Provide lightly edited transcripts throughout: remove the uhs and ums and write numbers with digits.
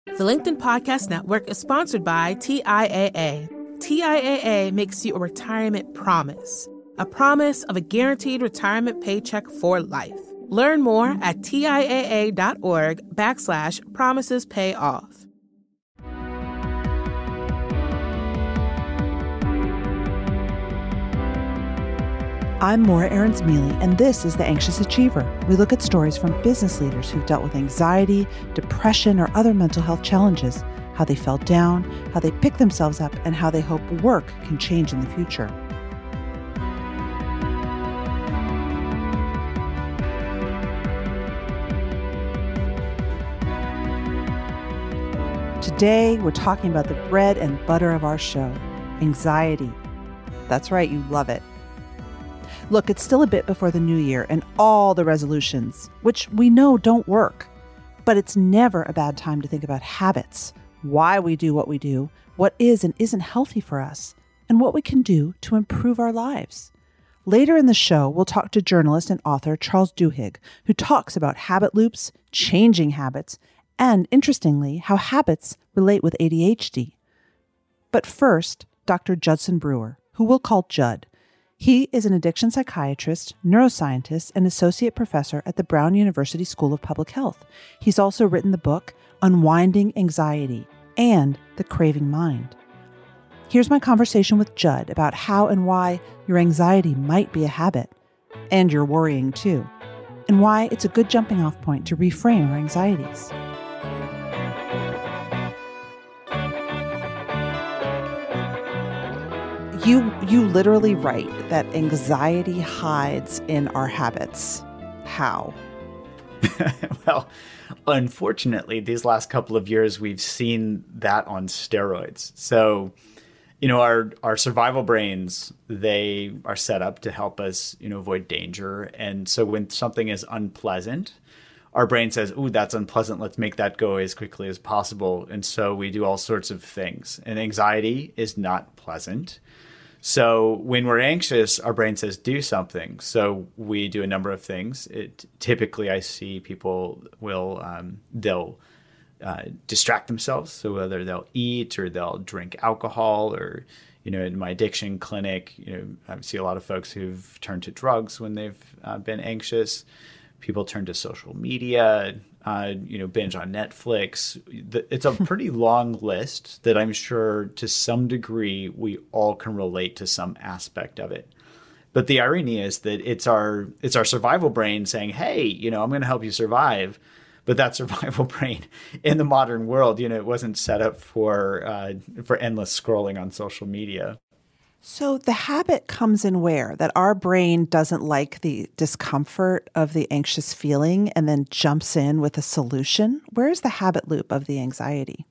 The LinkedIn Podcast Network is sponsored by TIAA. TIAA makes you a retirement promise, a promise of a guaranteed retirement paycheck for life. Learn more at TIAA.org/promises pay off. I'm Maura Aarons-Mealy, and this is The Anxious Achiever. We look at stories from business leaders who've dealt with anxiety, depression, or other mental health challenges, how they fell down, how they picked themselves up, and how they hope work can change in the future. Today, we're talking about the bread and butter of our show, anxiety. That's right, you love it. Look, it's still a bit before the new year and all the resolutions, which we know don't work. But it's never a bad time to think about habits, why we do, what is and isn't healthy for us, and what we can do to improve our lives. Later in the show, we'll talk to journalist and author Charles Duhigg, who talks about habit loops, changing habits, and, interestingly, how habits relate with ADHD. But first, Dr. Judson Brewer, who we'll call Judd. He is an addiction psychiatrist, neuroscientist, and associate professor at the Brown University School of Public Health. He's also written the book Unwinding Anxiety and The Craving Mind. Here's my conversation with Judd about how and why your anxiety might be a habit, and your worrying too, and why it's a good jumping off point to reframe our anxieties. You literally write that anxiety hides in our habits. How? Well, unfortunately, these last couple of years, we've seen that on steroids. So, our survival brains, they are set up to help us, avoid danger. And so when something is unpleasant, our brain says, ooh, that's unpleasant. Let's make that go as quickly as possible. And so we do all sorts of things. And anxiety is not pleasant. So when we're anxious, our brain says do something. So we do a number of things. Typically, I see people they'll distract themselves. So whether they'll eat or they'll drink alcohol, or in my addiction clinic, I see a lot of folks who've turned to drugs when they've been anxious. People turn to social media, binge on Netflix. It's a pretty long list that I'm sure to some degree we all can relate to some aspect of it. But the irony is that it's our survival brain saying, hey, I'm going to help you survive. But that survival brain in the modern world, it wasn't set up for endless scrolling on social media. So the habit comes in where? That our brain doesn't like the discomfort of the anxious feeling and then jumps in with a solution? Where is the habit loop of the anxiety?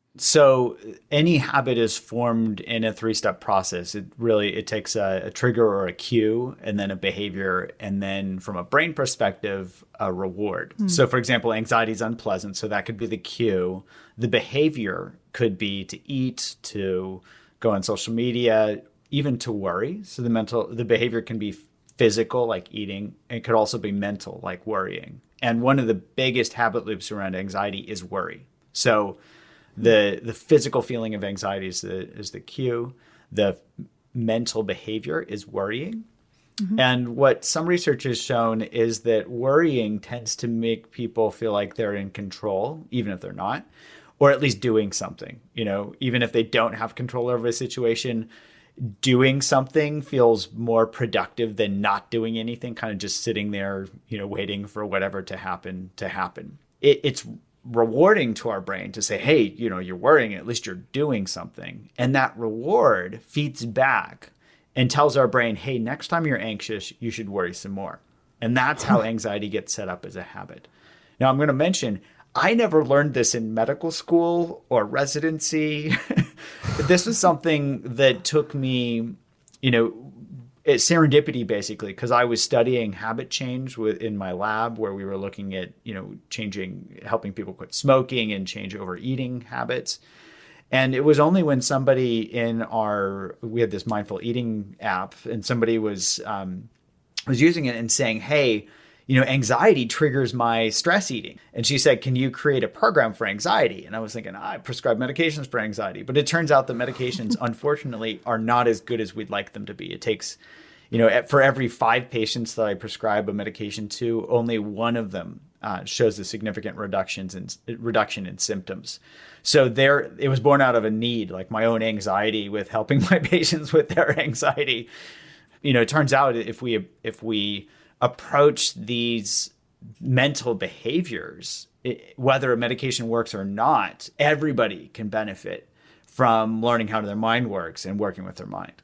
So any habit is formed in a three-step process. It takes a trigger or a cue, and then a behavior, and then from a brain perspective, a reward. So for example, anxiety is unpleasant, so that could be the cue. The behavior could be to eat, to go on social media, even to worry. So the behavior can be physical, like eating. It could also be mental, like worrying. And one of the biggest habit loops around anxiety is worry. So the physical feeling of anxiety is the cue. The mental behavior is worrying. Mm-hmm. And what some research has shown is that worrying tends to make people feel like they're in control, even if they're not, or at least doing something. Even if they don't have control over a situation, doing something feels more productive than not doing anything, kind of just sitting there, waiting for whatever to happen. It's rewarding to our brain to say, hey, you're worrying, at least you're doing something. And that reward feeds back and tells our brain, hey, next time you're anxious, you should worry some more. And that's how anxiety gets set up as a habit. Now, I'm going to mention, I never learned this in medical school or residency. This was something that took me, serendipity, basically, because I was studying habit change in my lab, where we were looking at, helping people quit smoking and change overeating habits. And it was only when somebody we had this mindful eating app, and somebody was using it and saying, hey, anxiety triggers my stress eating. And she said, can you create a program for anxiety? And I was thinking, I prescribe medications for anxiety. But it turns out the medications, unfortunately, are not as good as we'd like them to be. It takes, for every 5 patients that I prescribe a medication to, only one of them shows a significant reduction in symptoms. So it was born out of a need, like my own anxiety with helping my patients with their anxiety. It turns out if we approach these mental behaviors, whether a medication works or not, everybody can benefit from learning how their mind works and working with their mind.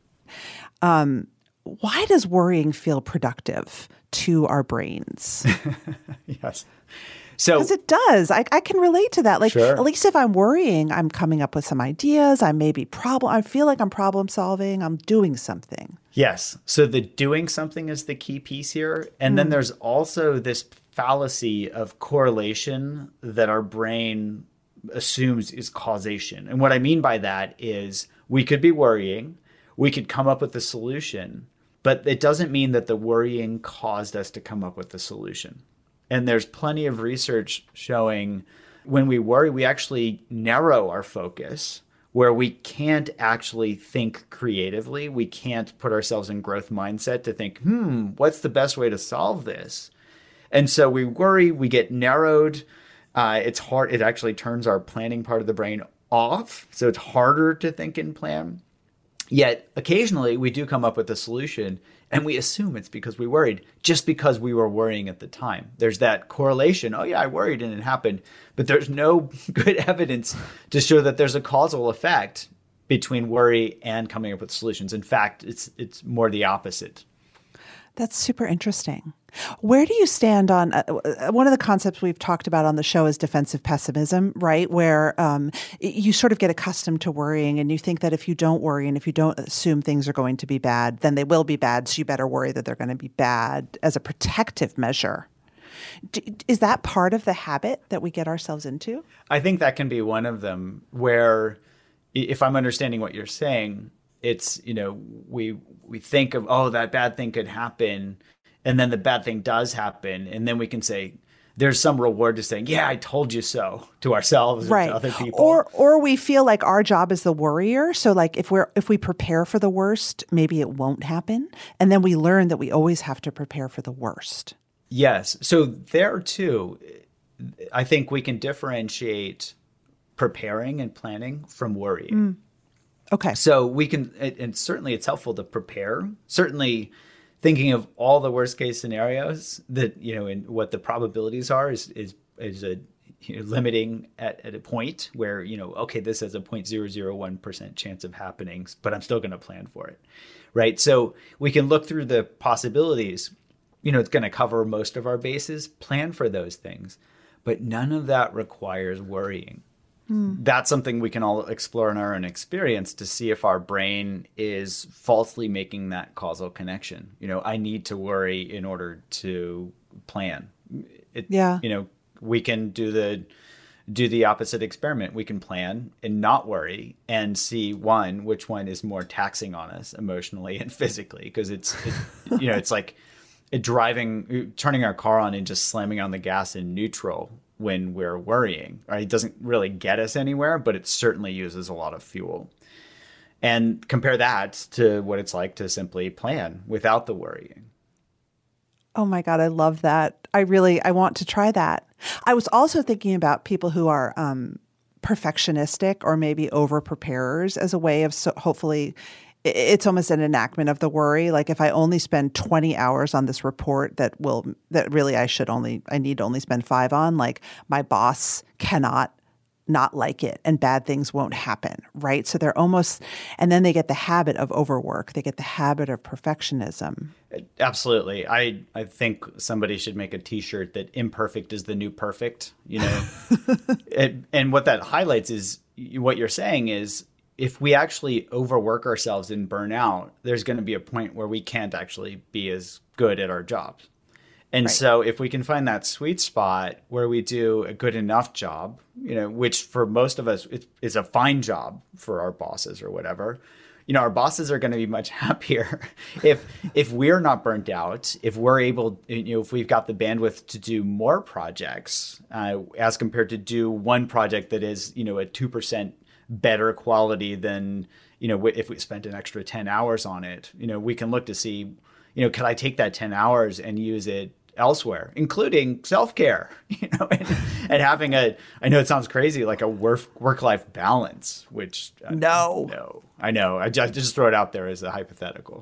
Why does worrying feel productive to our brains? Yes. Because it does. I can relate to that. Like, sure. At least if I'm worrying, I'm coming up with some ideas. I feel like I'm problem solving. I'm doing something. Yes. So the doing something is the key piece here. And then there's also this fallacy of correlation that our brain assumes is causation. And what I mean by that is we could be worrying, we could come up with a solution, but it doesn't mean that the worrying caused us to come up with the solution. And there's plenty of research showing when we worry, we actually narrow our focus where we can't actually think creatively. We can't put ourselves in growth mindset to think, what's the best way to solve this? And so we worry, we get narrowed. It's hard. It actually turns our planning part of the brain off. So it's harder to think and plan. Yet occasionally we do come up with a solution and we assume it's because we worried, just because we were worrying at the time. There's that correlation. Oh yeah, I worried and it happened. But there's no good evidence to show that there's a causal effect between worry and coming up with solutions. In fact, it's more the opposite. That's super interesting. Where do you stand on one of the concepts we've talked about on the show is defensive pessimism, right? Where you sort of get accustomed to worrying and you think that if you don't worry and if you don't assume things are going to be bad, then they will be bad. So you better worry that they're going to be bad as a protective measure. Is that part of the habit that we get ourselves into? I think that can be one of them where, if I'm understanding what you're saying, it's, we think of, oh, that bad thing could happen. And then the bad thing does happen. And then we can say, there's some reward to saying, yeah, I told you so, to ourselves or to other people. Or we feel like our job is the worrier. So like if we prepare for the worst, maybe it won't happen. And then we learn that we always have to prepare for the worst. Yes. So there too, I think we can differentiate preparing and planning from worrying. Okay. So we can, and certainly it's helpful to prepare. Certainly thinking of all the worst case scenarios that, and what the probabilities are is a limiting at a point where, okay, this has a 0.001% chance of happening, but I'm still going to plan for it. Right. So we can look through the possibilities, it's going to cover most of our bases, plan for those things, but none of that requires worrying. That's something we can all explore in our own experience to see if our brain is falsely making that causal connection. I need to worry in order to plan. We can do the opposite experiment. We can plan and not worry and see which one is more taxing on us emotionally and physically, because it's like turning our car on and just slamming on the gas in neutral when we're worrying, right? It doesn't really get us anywhere, but it certainly uses a lot of fuel. And compare that to what it's like to simply plan without the worrying. Oh my God, I love that. I want to try that. I was also thinking about people who are perfectionistic or maybe over-preparers as a way of hopefully it's almost an enactment of the worry. Like if I only spend 20 hours on this report that really I need to only spend 5 on, like my boss cannot not like it and bad things won't happen, right? So they're almost, and then they get the habit of overwork. They get the habit of perfectionism. Absolutely. I think somebody should make a t-shirt that imperfect is the new perfect, and what that highlights is what you're saying is, if we actually overwork ourselves and burn out, there's going to be a point where we can't actually be as good at our jobs. And so if we can find that sweet spot where we do a good enough job, which for most of us is a fine job for our bosses or whatever, our bosses are going to be much happier if we're not burnt out, if we're able, if we've got the bandwidth to do more projects as compared to do one project that is, a 2% better quality than, if we spent an extra 10 hours on it. We can look to see, could I take that 10 hours and use it elsewhere, including self-care, and having I know it sounds crazy, like a work-life balance, which no, I know. I just throw it out there as a hypothetical.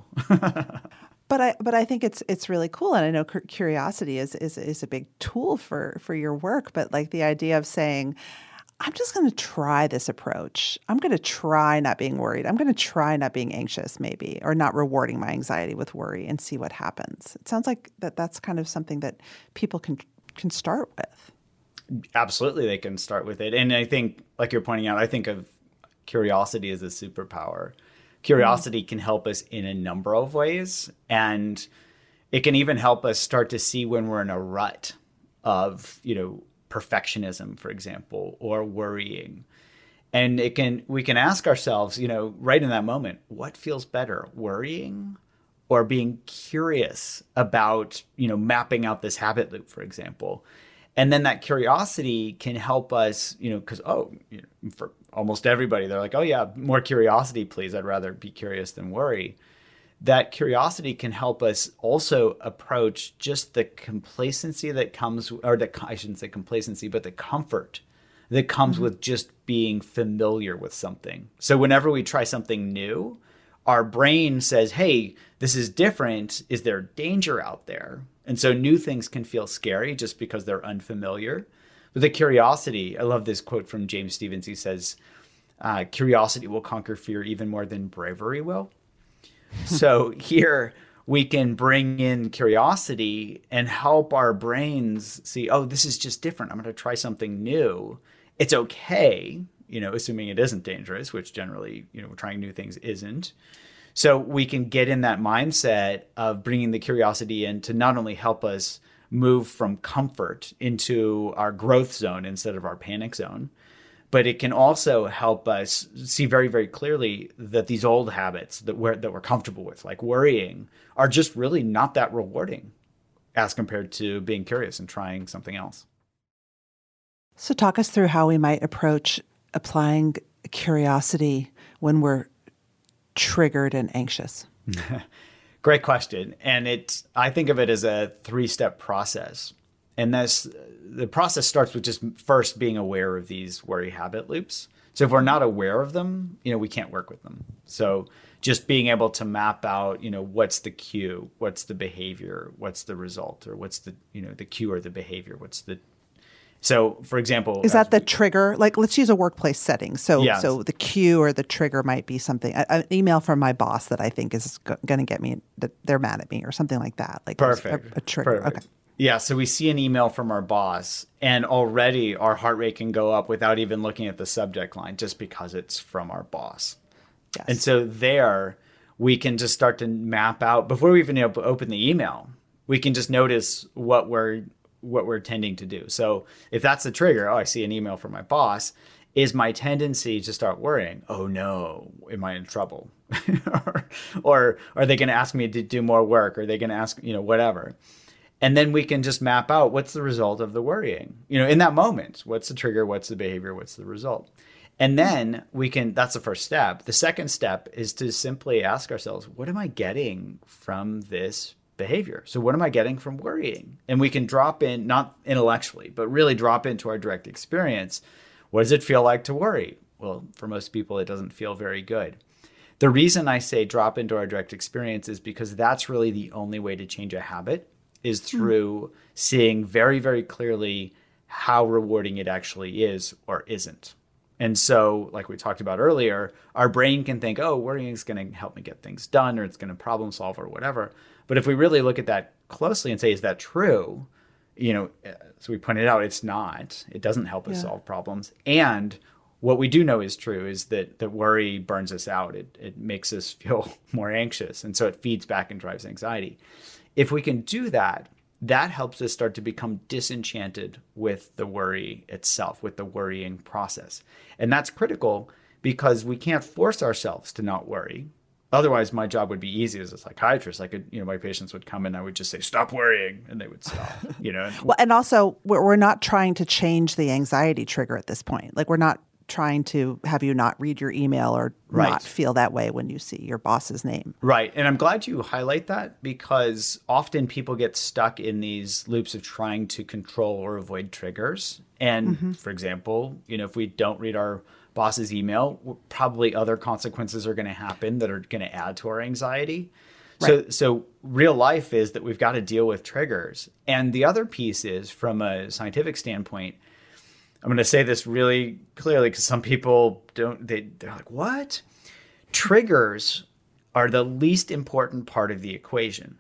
But I think it's really cool, and I know curiosity is a big tool for your work. But like the idea of saying, I'm just going to try this approach. I'm going to try not being worried. I'm going to try not being anxious, maybe, or not rewarding my anxiety with worry, and see what happens. It sounds like that's kind of something that people can start with. Absolutely, they can start with it. And I think, like you're pointing out, I think of curiosity as a superpower. Curiosity can help us in a number of ways, and it can even help us start to see when we're in a rut of, perfectionism, for example, or worrying. And we can ask ourselves, right in that moment, what feels better, worrying or being curious about, mapping out this habit loop, for example. And then that curiosity can help us, because, for almost everybody, they're like, oh yeah, more curiosity, please. I'd rather be curious than worry. That curiosity can help us also approach just the complacency that comes, I shouldn't say complacency, but the comfort that comes with just being familiar with something. So whenever we try something new, our brain says, hey, this is different. Is there danger out there? And so new things can feel scary just because they're unfamiliar. But the curiosity, I love this quote from James Stevens. He says, curiosity will conquer fear even more than bravery will. So here we can bring in curiosity and help our brains see, oh, this is just different. I'm going to try something new. It's okay, assuming it isn't dangerous, which generally, trying new things isn't. So we can get in that mindset of bringing the curiosity in to not only help us move from comfort into our growth zone instead of our panic zone, but it can also help us see very, very clearly that these old habits that we're comfortable with, like worrying, are just really not that rewarding as compared to being curious and trying something else. So talk us through how we might approach applying curiosity when we're triggered and anxious. Great question. And I think of it as a 3-step process. And the process starts with just first being aware of these worry habit loops. So if we're not aware of them, we can't work with them. So just being able to map out, what's the cue, what's the behavior, what's the result, or what's the, the cue or the behavior, so for example, is that the trigger? Like, let's use a workplace setting. So, yeah. So the cue or the trigger might be something, an email from my boss that I think is going to get me, that they're mad at me or something like that. Like perfect. A trigger. Perfect. Okay. Yeah. So we see an email from our boss and already our heart rate can go up without even looking at the subject line just because it's from our boss. Yes. And so there we can just start to map out before we even open the email. We can just notice what we're tending to do. So if that's the trigger, I see an email from my boss, is my tendency to start worrying, oh no, am I in trouble? or are they going to ask me to do more work? Are they going to ask, whatever? And then we can just map out what's the result of the worrying, in that moment. What's the trigger? What's the behavior? What's the result? And then that's the first step. The second step is to simply ask ourselves, what am I getting from this behavior? So what am I getting from worrying? And we can drop in, not intellectually, but really drop into our direct experience. What does it feel like to worry? Well, for most people, it doesn't feel very good. The reason I say drop into our direct experience is because that's really the only way to change a habit, is through seeing very, very clearly how rewarding it actually is or isn't. And so, like we talked about earlier, our brain can think, oh, worrying is going to help me get things done, or it's going to problem solve or whatever. But if we really look at that closely and say, is that true? So we pointed out it's not. It doesn't help us solve problems. And what we do know is true is that worry burns us out. It makes us feel more anxious. And so it feeds back and drives anxiety. If we can do that, that helps us start to become disenchanted with the worry itself, with the worrying process. And that's critical because we can't force ourselves to not worry. Otherwise, my job would be easy as a psychiatrist. I could, my patients would come in, I would just say, stop worrying, and they would stop, Well, and also, we're not trying to change the anxiety trigger at this point. Like, we're not trying to have you not read your email or not feel that way when you see your boss's name. Right. And I'm glad you highlight that, because often people get stuck in these loops of trying to control or avoid triggers. And for example, if we don't read our boss's email, probably other consequences are going to happen that are going to add to our anxiety. Right. So real life is that we've got to deal with triggers. And the other piece is, from a scientific standpoint, I'm going to say this really clearly because some people they're like, what? Triggers are the least important part of the equation.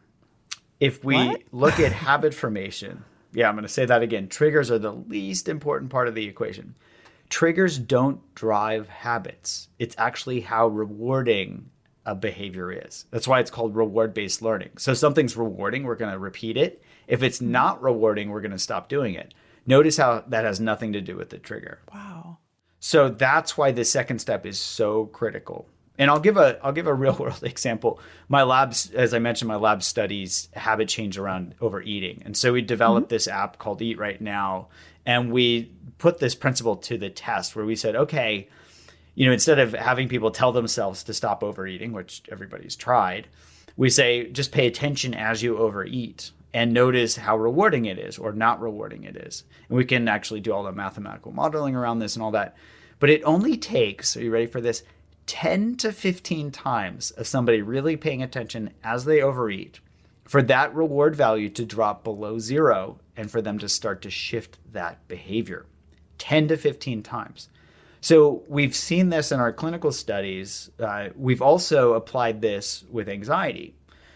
If we look at habit formation, I'm going to say that again. Triggers are the least important part of the equation. Triggers don't drive habits. It's actually how rewarding a behavior is. That's why it's called reward-based learning. So something's rewarding, we're going to repeat it. If it's not rewarding, we're going to stop doing it. Notice how that has nothing to do with the trigger. Wow. So that's why the second step is so critical. And I'll give a real world example. My labs, as I mentioned, my lab studies habit change around overeating. And so we developed this app called Eat Right Now. And we put this principle to the test where we said, okay, instead of having people tell themselves to stop overeating, which everybody's tried, we say, just pay attention as you overeat and notice how rewarding it is or not rewarding it is. And we can actually do all the mathematical modeling around this and all that. But it only takes, are you ready for this? 10 to 15 times of somebody really paying attention as they overeat for that reward value to drop below zero and for them to start to shift that behavior. 10 to 15 times. So we've seen this in our clinical studies. We've also applied this with anxiety,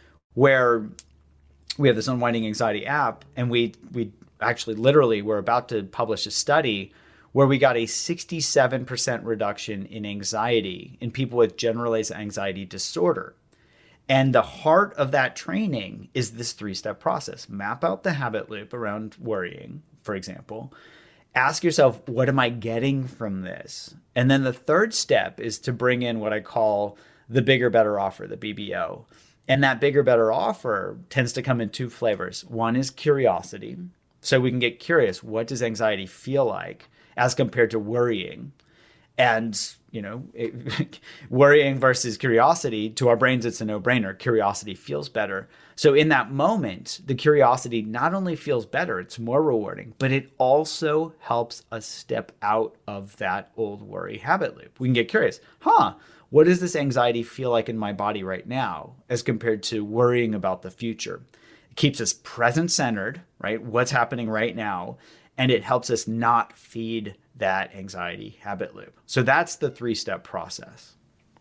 where we have this Unwinding Anxiety app, and we actually literally we're about to publish a study where we got a 67% reduction in anxiety in people with generalized anxiety disorder. And the heart of that training is this 3-step process. Map out the habit loop around worrying, for example. Ask yourself, what am I getting from this? And then the third step is to bring in what I call the bigger, better offer, the BBO. And that bigger, better offer tends to come in 2 flavors. One is curiosity. So we can get curious. What does anxiety feel like as compared to worrying? And, worrying versus curiosity, to our brains, it's a no-brainer. Curiosity feels better. So in that moment, the curiosity not only feels better, it's more rewarding, but it also helps us step out of that old worry habit loop. We can get curious. What does this anxiety feel like in my body right now as compared to worrying about the future? It keeps us present-centered, right? What's happening right now? And it helps us not feed that anxiety habit loop. So that's the 3-step process.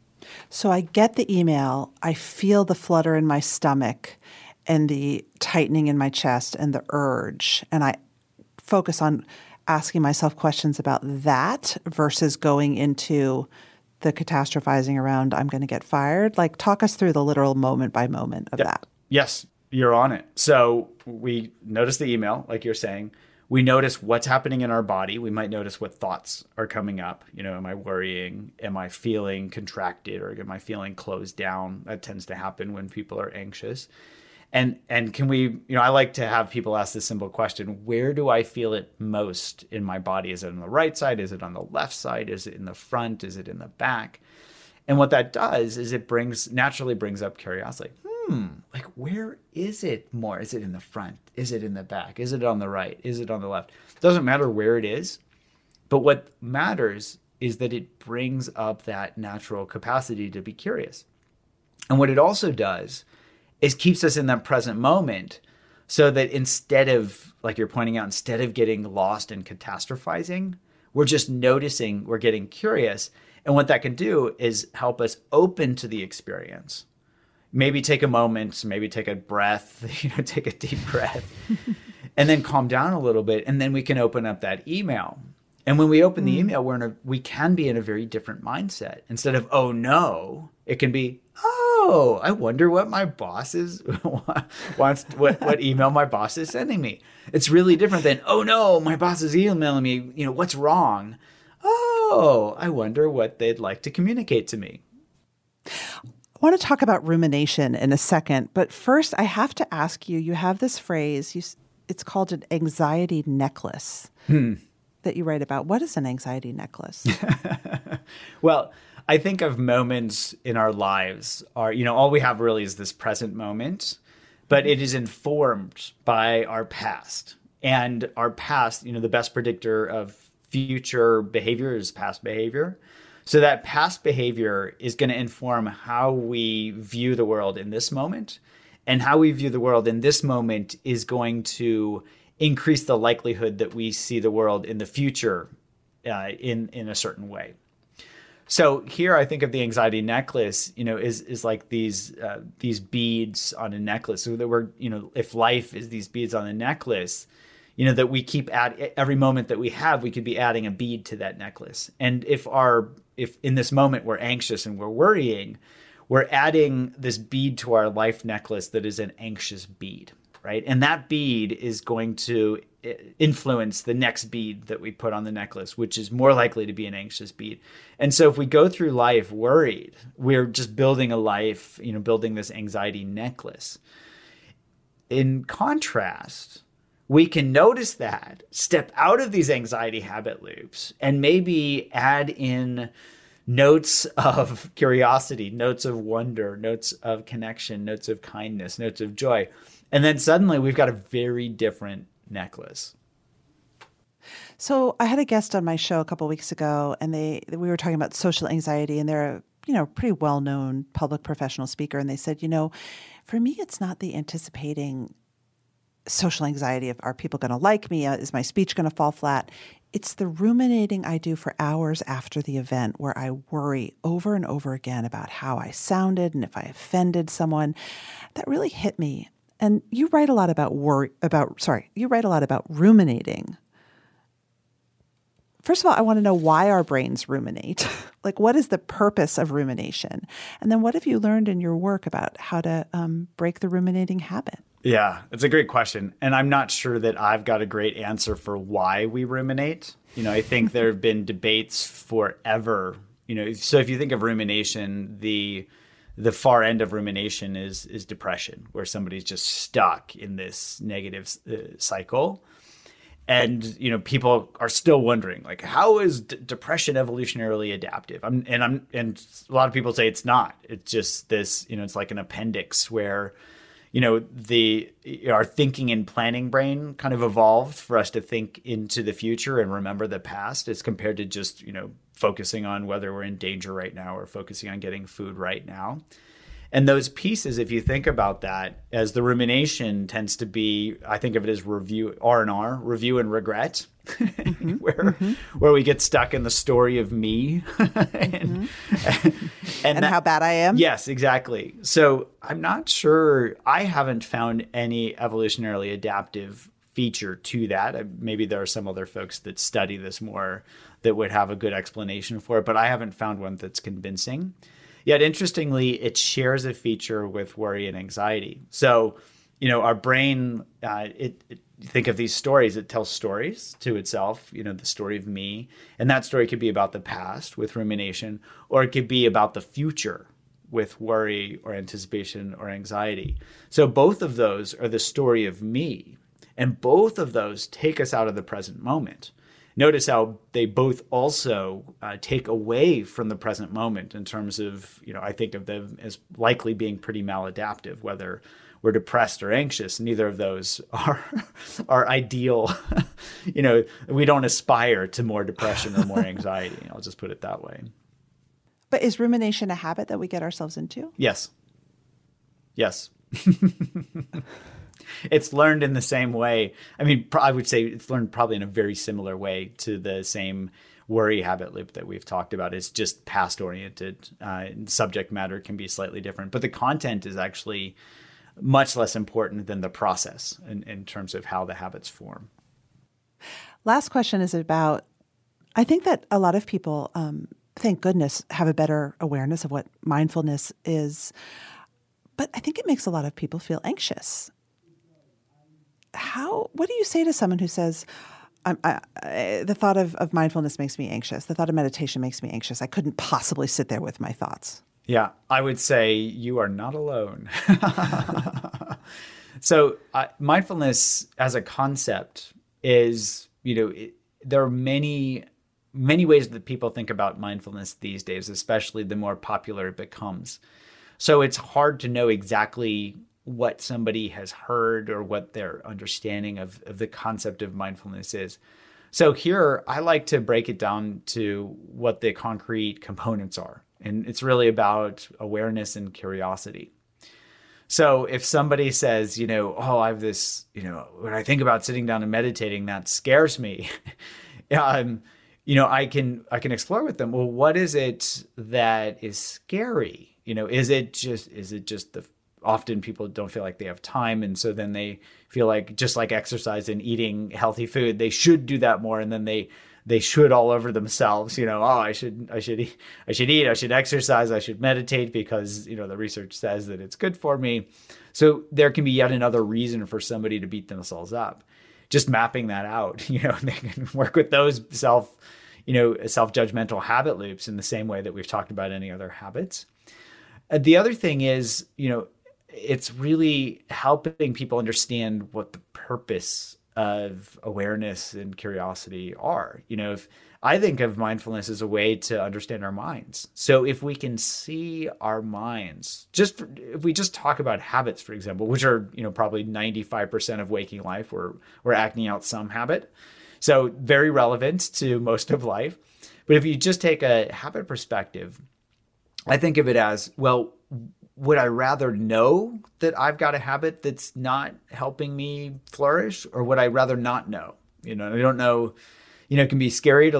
So I get the email, I feel the flutter in my stomach and the tightening in my chest and the urge, and I focus on asking myself questions about that versus going into the catastrophizing around I'm going to get fired. Like, talk us through the literal moment by moment of that. Yes, you're on it. So we notice the email, like you're saying. We notice what's happening in our body. We might notice what thoughts are coming up. Am I worrying? Am I feeling contracted, or am I feeling closed down? That tends to happen when people are anxious. And can we, I like to have people ask this simple question: where do I feel it most in my body? Is it on the right side? Is it on the left side? Is it in the front? Is it in the back? And what that does is it naturally brings up curiosity. Like, where is it more? Is it in the front? Is it in the back? Is it on the right? Is it on the left? It doesn't matter where it is. But what matters is that it brings up that natural capacity to be curious. And what it also does is keeps us in that present moment, so that instead of, like you're pointing out, instead of getting lost in catastrophizing, we're just noticing, we're getting curious. And what that can do is help us open to the experience. Maybe take a moment, maybe take a breath, take a deep breath, and then calm down a little bit. And then we can open up that email. And when we open the email, we can be in a very different mindset. Instead of, oh no, it can be, oh, I wonder what my boss is wants, what email my boss is sending me. It's really different than, oh no, my boss is emailing me, what's wrong? Oh, oh, I wonder what they'd like to communicate to me. I want to talk about rumination in a second, but first I have to ask you, you have this phrase, it's called an anxiety necklace that you write about. What is an anxiety necklace? Well, I think of moments in our lives are, all we have really is this present moment, but it is informed by our past. And our past, the best predictor of future behavior is past behavior. So that past behavior is going to inform how we view the world in this moment. And how we view the world in this moment is going to increase the likelihood that we see the world in the future in a certain way. So here I think of the anxiety necklace, is like these beads on a necklace. So that we're, if life is these beads on a necklace, that we keep every moment that we have, we could be adding a bead to that necklace. And if in this moment we're anxious and we're worrying, we're adding this bead to our life necklace that is an anxious bead, right? And that bead is going to influence the next bead that we put on the necklace, which is more likely to be an anxious bead. And so if we go through life worried, we're just building a life, building this anxiety necklace. In contrast, we can notice that, step out of these anxiety habit loops, and maybe add in notes of curiosity, notes of wonder, notes of connection, notes of kindness, notes of joy. And then suddenly we've got a very different necklace. So I had a guest on my show a couple of weeks ago, and we were talking about social anxiety, and they're a pretty well-known public professional speaker. And they said, for me, it's not the anticipating social anxiety of, are people going to like me? Is my speech going to fall flat? It's the ruminating I do for hours after the event where I worry over and over again about how I sounded and if I offended someone. That really hit me. And you write a lot about ruminating. First of all, I want to know why our brains ruminate. Like, what is the purpose of rumination? And then what have you learned in your work about how to break the ruminating habit? Yeah, it's a great question. And I'm not sure that I've got a great answer for why we ruminate. I think there have been debates forever. So if you think of rumination, the far end of rumination is depression, where somebody's just stuck in this negative cycle. And, people are still wondering, like, how is depression evolutionarily adaptive? And a lot of people say it's not. It's just this, it's like an appendix where our thinking and planning brain kind of evolved for us to think into the future and remember the past as compared to just, focusing on whether we're in danger right now or focusing on getting food right now. And those pieces, if you think about that, as the rumination tends to be, I think of it as R&R, review and regret, where we get stuck in the story of me and how bad I am. Yes, exactly. So I'm not sure. I haven't found any evolutionarily adaptive feature to that. Maybe there are some other folks that study this more that would have a good explanation for it, but I haven't found one that's convincing. Yet, interestingly, it shares a feature with worry and anxiety. So, our brain, think of these stories, it tells stories to itself, the story of me. And that story could be about the past with rumination, or it could be about the future with worry or anticipation or anxiety. So both of those are the story of me. And both of those take us out of the present moment. Notice how they both also take away from the present moment in terms of, I think of them as likely being pretty maladaptive, whether we're depressed or anxious. Neither of those are ideal. We don't aspire to more depression or more anxiety. I'll just put it that way. But is rumination a habit that we get ourselves into? Yes. It's learned in the same way. I mean, I would say it's learned probably in a very similar way to the same worry habit loop that we've talked about. It's just past oriented. Subject matter can be slightly different, but the content is actually much less important than the process in terms of how the habits form. Last question is about, I think that a lot of people, thank goodness, have a better awareness of what mindfulness is, but I think it makes a lot of people feel anxious. What do you say to someone who says, The thought of mindfulness makes me anxious. The thought of meditation makes me anxious. I couldn't possibly sit there with my thoughts. Yeah, I would say you are not alone. So mindfulness as a concept is, there are many ways that people think about mindfulness these days, especially the more popular it becomes. So it's hard to know exactly what somebody has heard or what their understanding of the concept of mindfulness is. So here, I like to break it down to what the concrete components are. And it's really about awareness and curiosity. So if somebody says, I have this, when I think about sitting down and meditating, that scares me. I can explore with them. Well, what is it that is scary? Is it just often people don't feel like they have time. And so then they feel like, just like exercise and eating healthy food, they should do that more. And then they should all over themselves, I should eat, I should exercise, I should meditate because, the research says that it's good for me. So there can be yet another reason for somebody to beat themselves up. Just mapping that out, they can work with those self-judgmental habit loops in the same way that we've talked about any other habits. The other thing is, it's really helping people understand what the purpose of awareness and curiosity are. If I think of mindfulness as a way to understand our minds. So if we can see our minds, if we just talk about habits, for example, which are, probably 95% of waking life, we're acting out some habit. So very relevant to most of life. But if you just take a habit perspective, I think of it as, well, would I rather know that I've got a habit that's not helping me flourish, or would I rather not know? I don't know. It can be scary to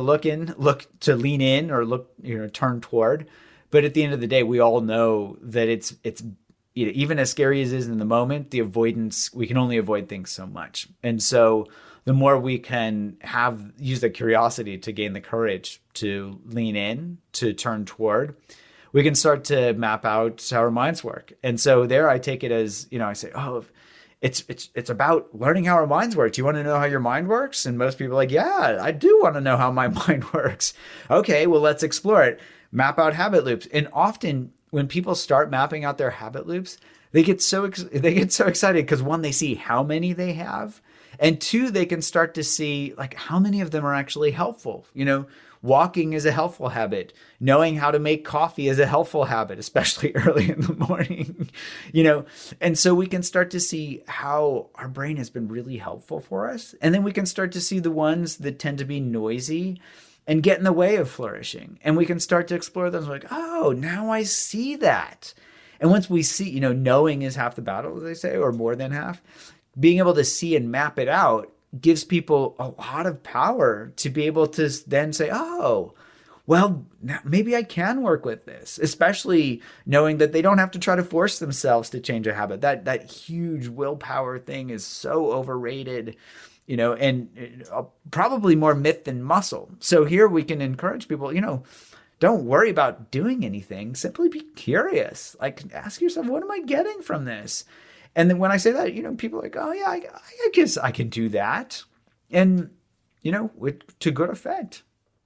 to lean in or turn toward. But at the end of the day, we all know that it's even as scary as it is in the moment, the avoidance, we can only avoid things so much. And so the more we can use the curiosity to gain the courage to lean in, to turn toward, we can start to map out how our minds work. And so there I take it as, I say, it's about learning how our minds work. Do you want to know how your mind works? And most people are like, yeah, I do want to know how my mind works. Okay, well, let's explore it. Map out habit loops. And often when people start mapping out their habit loops, they get so excited because, one, they see how many they have. And two, they can start to see like how many of them are actually helpful. Walking is a helpful habit. Knowing how to make coffee is a helpful habit, especially early in the morning, And so we can start to see how our brain has been really helpful for us. And then we can start to see the ones that tend to be noisy and get in the way of flourishing. And we can start to explore those like, oh, now I see that. And once we see, knowing is half the battle, as they say, or more than half, being able to see and map it out gives people a lot of power to be able to then say, oh, well, maybe I can work with this, especially knowing that they don't have to try to force themselves to change a habit. That huge willpower thing is so overrated, and probably more myth than muscle. So here we can encourage people, don't worry about doing anything. Simply be curious. Like, ask yourself, what am I getting from this? And then when I say that, people are like, oh, yeah, I guess I can do that. And, to good effect.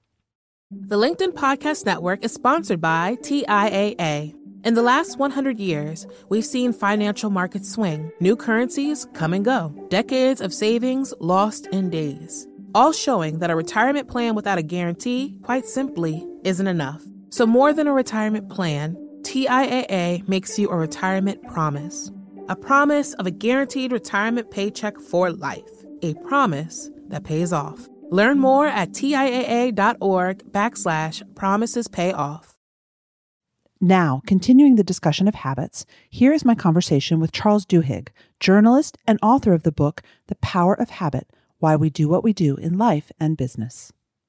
The LinkedIn Podcast Network is sponsored by TIAA. In the last 100 years, we've seen financial markets swing, new currencies come and go, decades of savings lost in days, all showing that a retirement plan without a guarantee, quite simply, isn't enough. So more than a retirement plan, TIAA makes you a retirement promise. A promise of a guaranteed retirement paycheck for life. A promise that pays off. Learn more at TIAA.org/promisespayoff. Now, continuing the discussion of habits, here is my conversation with Charles Duhigg, journalist and author of the book, The Power of Habit, Why We Do What We Do in Life and Business.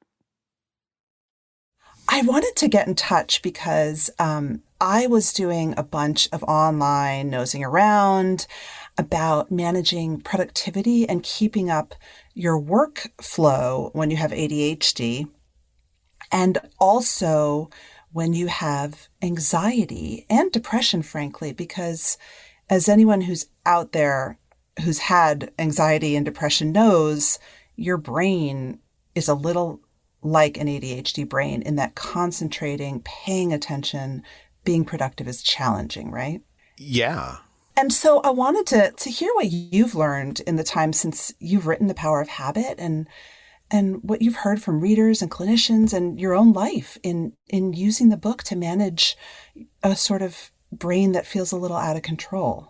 I wanted to get in touch because I was doing a bunch of online nosing around about managing productivity and keeping up your workflow when you have ADHD, and also when you have anxiety and depression, frankly, because as anyone who's out there who's had anxiety and depression knows, your brain is a little like an ADHD brain in that concentrating, paying attention, being productive is challenging, right? Yeah. And so I wanted to hear what you've learned in the time since you've written The Power of Habit and what you've heard from readers and clinicians and your own life in using the book to manage a sort of brain that feels a little out of control.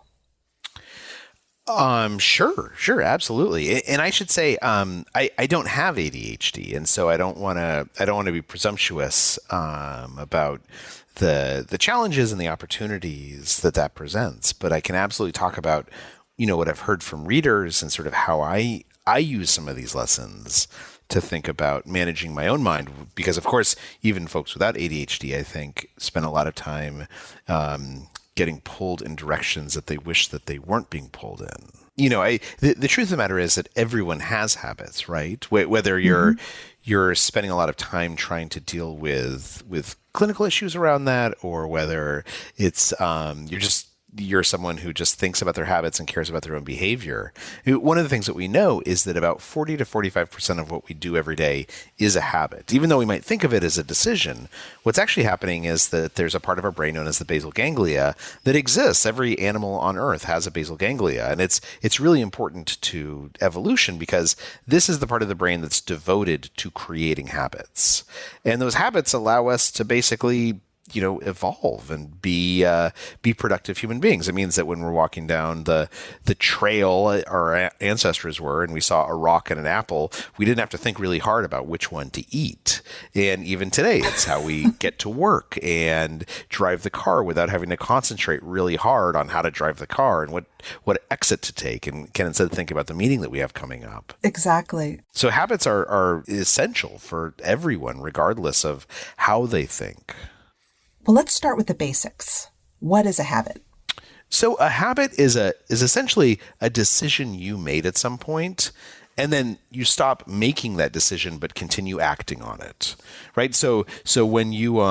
Sure, absolutely. And I should say, I don't have ADHD, and so I don't want to be presumptuous about the challenges and the opportunities that presents. But I can absolutely talk about, what I've heard from readers and sort of how I use some of these lessons to think about managing my own mind, because of course, even folks without ADHD, I think, spend a lot of time getting pulled in directions that they wish that they weren't being pulled in. The truth of the matter is that everyone has habits, right? Whether you're spending a lot of time trying to deal with clinical issues around that, or whether it's you're someone who just thinks about their habits and cares about their own behavior. One of the things that we know is that about 40 to 45% of what we do every day is a habit. Even though we might think of it as a decision, what's actually happening is that there's a part of our brain known as the basal ganglia that exists. Every animal on Earth has a basal ganglia, and it's really important to evolution because this is the part of the brain that's devoted to creating habits. And those habits allow us to basically evolve and be productive human beings. It means that when we're walking down the trail our ancestors were, and we saw a rock and an apple, we didn't have to think really hard about which one to eat. And even today, it's how we get to work and drive the car without having to concentrate really hard on how to drive the car and what exit to take, and can instead think about the meeting that we have coming up. Exactly. So habits are essential for everyone, regardless of how they think. Well, let's start with the basics. What is a habit? So a habit is essentially a decision you made at some point, and then you stop making that decision but continue acting on it, right? So when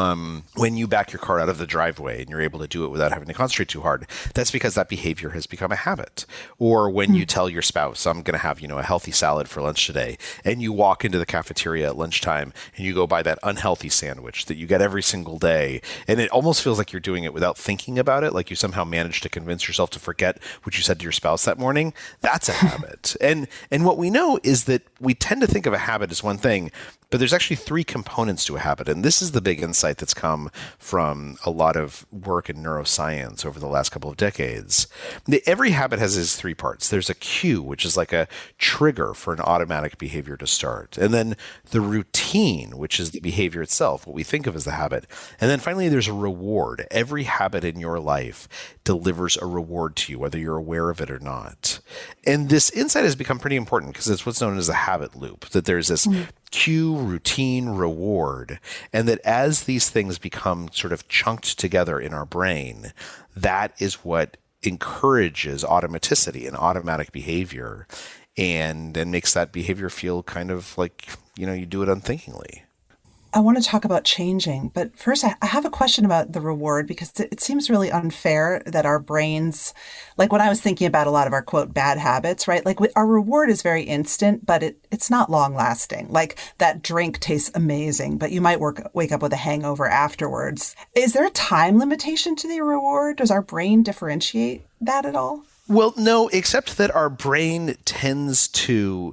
you back your car out of the driveway and you're able to do it without having to concentrate too hard, that's because that behavior has become a habit. Or when you tell your spouse, I'm going to have a healthy salad for lunch today, and you walk into the cafeteria at lunchtime and you go buy that unhealthy sandwich that you get every single day, and it almost feels like you're doing it without thinking about it, like you somehow managed to convince yourself to forget what you said to your spouse that morning. That's a habit. And what we know is that we tend to think of a habit as one thing, but there's actually three components to a habit. And this is the big insight that's come from a lot of work in neuroscience over the last couple of decades. Every habit has its three parts. There's a cue, which is like a trigger for an automatic behavior to start. And then the routine, which is the behavior itself, what we think of as the habit. And then finally, there's a reward. Every habit in your life delivers a reward to you, whether you're aware of it or not. And this insight has become pretty important because it's what's known as a habit loop, that there's this cue, routine, reward, and that as these things become sort of chunked together in our brain, that is what encourages automaticity and automatic behavior, and makes that behavior feel kind of like, you do it unthinkingly. I want to talk about changing, but first I have a question about the reward, because it seems really unfair that our brains, like when I was thinking about a lot of our quote bad habits, right? Like our reward is very instant, but it's not long lasting. Like that drink tastes amazing, but you might wake up with a hangover afterwards. Is there a time limitation to the reward? Does our brain differentiate that at all? Well, no, except that our brain tends to,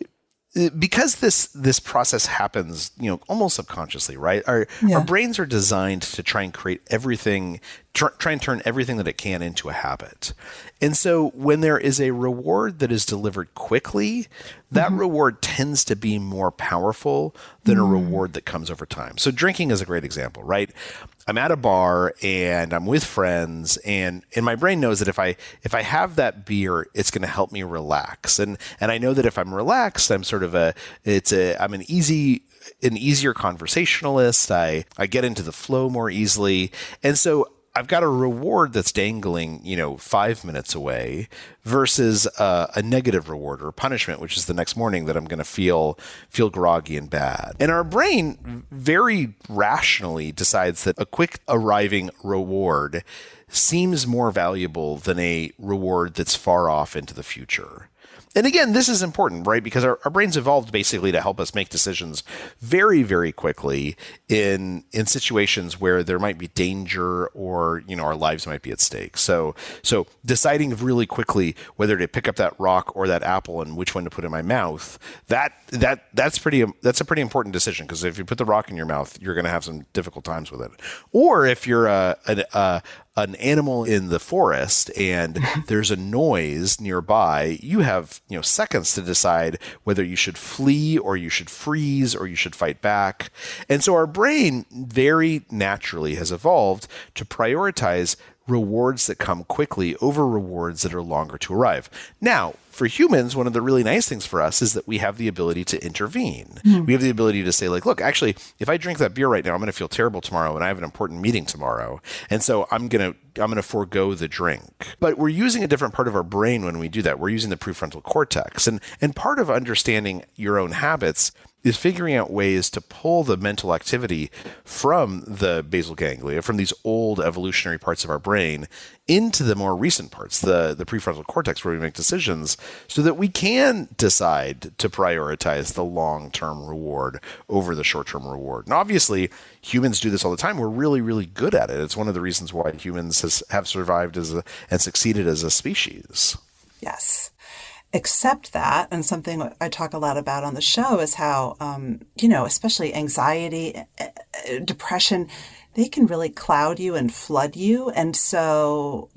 because this process happens, almost subconsciously, right? Our brains are designed to try and create everything, try and turn everything that it can into a habit. And so when there is a reward that is delivered quickly, that reward tends to be more powerful than a reward that comes over time. So drinking is a great example, right? I'm at a bar and I'm with friends, and my brain knows that if I have that beer, it's going to help me relax. And I know that if I'm relaxed, I'm sort of I'm an easier conversationalist. I get into the flow more easily. And so I've got a reward that's dangling, 5 minutes away versus a negative reward or punishment, which is the next morning that I'm going to feel groggy and bad. And our brain very rationally decides that a quick arriving reward seems more valuable than a reward that's far off into the future. And again, this is important, right? Because our brains evolved basically to help us make decisions very, very quickly in situations where there might be danger or, our lives might be at stake. So deciding really quickly whether to pick up that rock or that apple and which one to put in my mouth, that's a pretty important decision, because if you put the rock in your mouth, you're going to have some difficult times with it. Or if you're an animal in the forest and there's a noise nearby, you have seconds to decide whether you should flee or you should freeze or you should fight back. And so our brain very naturally has evolved to prioritize rewards that come quickly over rewards that are longer to arrive. Now, for humans, one of the really nice things for us is that we have the ability to intervene. We have the ability to say, like, look, actually, if I drink that beer right now, I'm going to feel terrible tomorrow, and I have an important meeting tomorrow. And so I'm going to forego the drink. But we're using a different part of our brain when we do that. We're using the prefrontal cortex. And part of understanding your own habits is figuring out ways to pull the mental activity from the basal ganglia, from these old evolutionary parts of our brain, into the more recent parts, the prefrontal cortex, where we make decisions, so that we can decide to prioritize the long-term reward over the short-term reward. And obviously, humans do this all the time. We're really, really good at it. It's one of the reasons why humans have survived and succeeded as a species. Yes. Except that, and something I talk a lot about on the show is how, especially anxiety, depression, they can really cloud you and flood you. And so,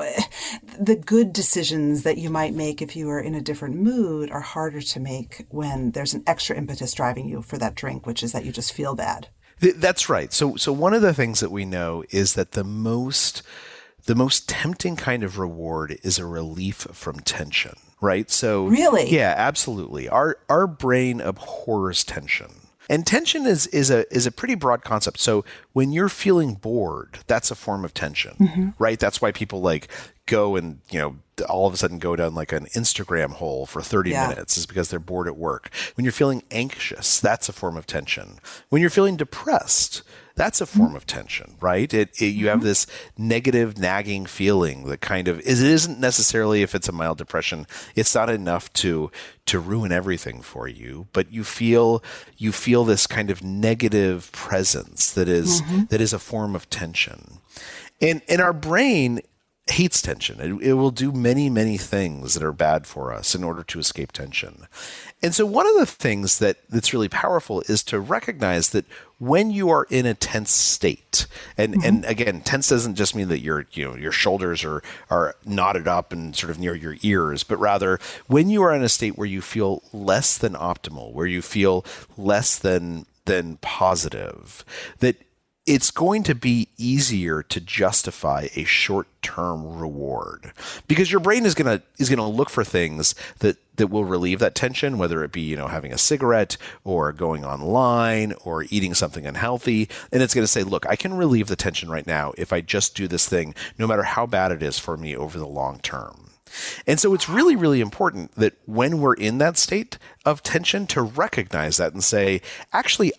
the good decisions that you might make if you are in a different mood are harder to make when there's an extra impetus driving you for that drink, which is that you just feel bad. That's right. So one of the things that we know is that the most tempting kind of reward is a relief from tension. Right? So really? Yeah, absolutely. Our brain abhors tension. And tension is a pretty broad concept. So when you're feeling bored, that's a form of tension, right? That's why people go and, all of a sudden go down like an Instagram hole for 30 minutes, is because they're bored at work. When you're feeling anxious, that's a form of tension. When you're feeling depressed, that's a form of tension, right? You have this negative, nagging feeling that it isn't necessarily, if it's a mild depression, it's not enough to ruin everything for you, but you feel this kind of negative presence that is a form of tension. And our brain hates tension. It will do many, many things that are bad for us in order to escape tension. And so one of the things that's really powerful is to recognize that when you are in a tense state, and again, tense doesn't just mean that your shoulders are knotted up and sort of near your ears, but rather when you are in a state where you feel less than optimal, where you feel less than positive, that it's going to be easier to justify a short-term reward, because your brain is going to look for things that will relieve that tension, whether it be, having a cigarette or going online or eating something unhealthy. And it's going to say, look, I can relieve the tension right now if I just do this thing, no matter how bad it is for me over the long term. And so it's really, really important that when we're in that state of tension, to recognize that and say, actually,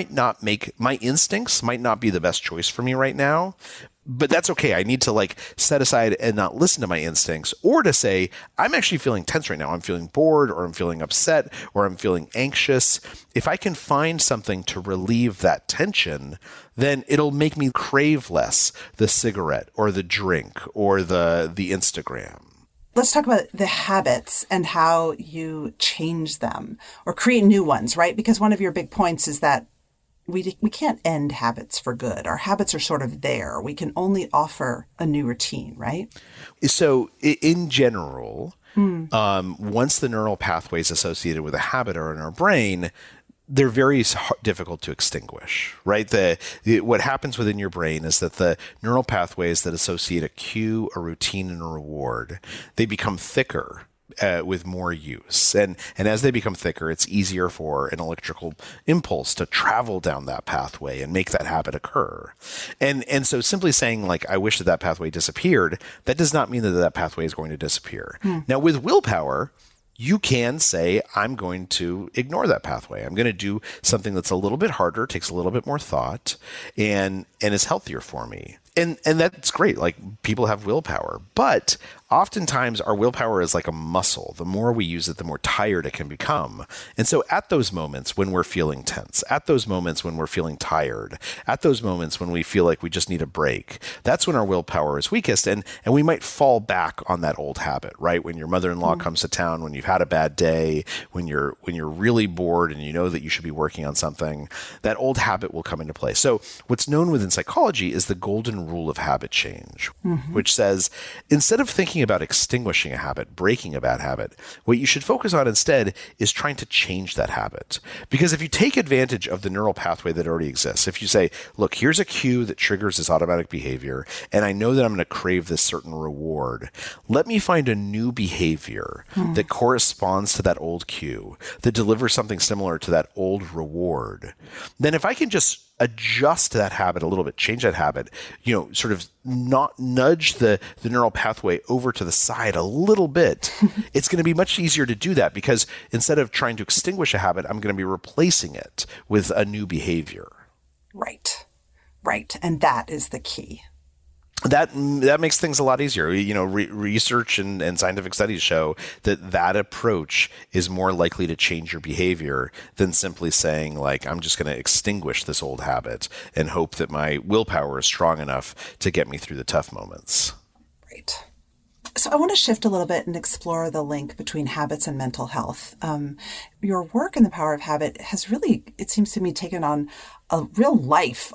my instincts might not be the best choice for me right now, but that's okay. I need to set aside and not listen to my instincts, or to say, I'm actually feeling tense right now. I'm feeling bored, or I'm feeling upset, or I'm feeling anxious. If I can find something to relieve that tension, then it'll make me crave less the cigarette or the drink or the Instagram. Let's talk about the habits and how you change them or create new ones, right? Because one of your big points is that we can't end habits for good. Our habits are sort of there. We can only offer a new routine, right? So in general, once the neural pathways associated with a habit are in our brain, they're very difficult to extinguish, right? What happens within your brain is that the neural pathways that associate a cue, a routine, and a reward, they become thicker with more use. And as they become thicker, it's easier for an electrical impulse to travel down that pathway and make that habit occur. And so simply saying, I wish that pathway disappeared, that does not mean that pathway is going to disappear. Now, with willpower, you can say, I'm going to ignore that pathway. I'm going to do something that's a little bit harder, takes a little bit more thought, and is healthier for me. And that's great. Like, people have willpower, but oftentimes our willpower is like a muscle. The more we use it, the more tired it can become. And so at those moments when we're feeling tense, at those moments when we're feeling tired, at those moments when we feel like we just need a break, that's when our willpower is weakest. And we might fall back on that old habit, right? When your mother-in-law comes to town, when you've had a bad day, when you're really bored and you know that you should be working on something, that old habit will come into play. So what's known within psychology is the golden rule of habit change, which says, instead of thinking about extinguishing a habit, breaking a bad habit, what you should focus on instead is trying to change that habit. Because if you take advantage of the neural pathway that already exists, if you say, look, here's a cue that triggers this automatic behavior, and I know that I'm going to crave this certain reward, let me find a new behavior that corresponds to that old cue, that delivers something similar to that old reward. Then if I can just adjust that habit a little bit, change that habit, sort of not nudge the neural pathway over to the side a little bit, it's going to be much easier to do that, because instead of trying to extinguish a habit, I'm going to be replacing it with a new behavior. Right. And that is the key. That makes things a lot easier. Research and scientific studies show that approach is more likely to change your behavior than simply saying, like, I'm just going to extinguish this old habit and hope that my willpower is strong enough to get me through the tough moments. Right. So I want to shift a little bit and explore the link between habits and mental health. Your work in The Power of Habit has really, it seems to me, taken on a real life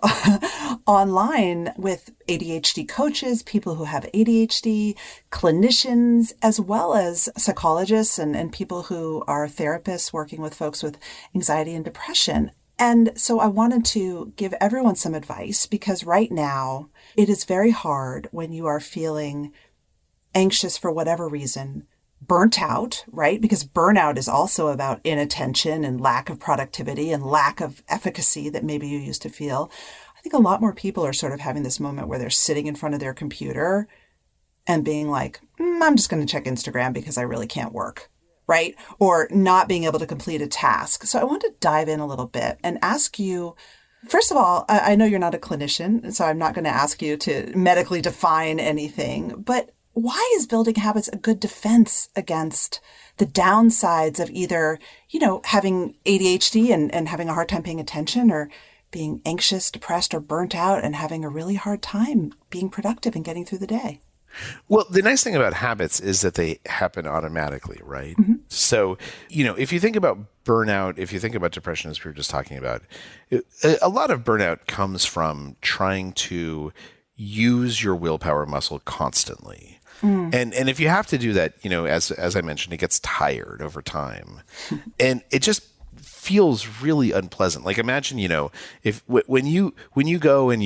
online with ADHD coaches, people who have ADHD, clinicians, as well as psychologists and people who are therapists working with folks with anxiety and depression. And so I wanted to give everyone some advice, because right now it is very hard when you are feeling anxious for whatever reason, burnt out, right? Because burnout is also about inattention and lack of productivity and lack of efficacy that maybe you used to feel. I think a lot more people are sort of having this moment where they're sitting in front of their computer and being like, I'm just going to check Instagram because I really can't work, right? Or not being able to complete a task. So I want to dive in a little bit and ask you, first of all, I know you're not a clinician, so I'm not going to ask you to medically define anything, but why is building habits a good defense against the downsides of either, having ADHD and having a hard time paying attention, or being anxious, depressed, or burnt out and having a really hard time being productive and getting through the day? Well, the nice thing about habits is that they happen automatically, right? So, if you think about burnout, if you think about depression, as we were just talking about, a lot of burnout comes from trying to use your willpower muscle constantly. And if you have to do that, as I mentioned, it gets tired over time, and it just feels really unpleasant. Like, imagine, if when you go and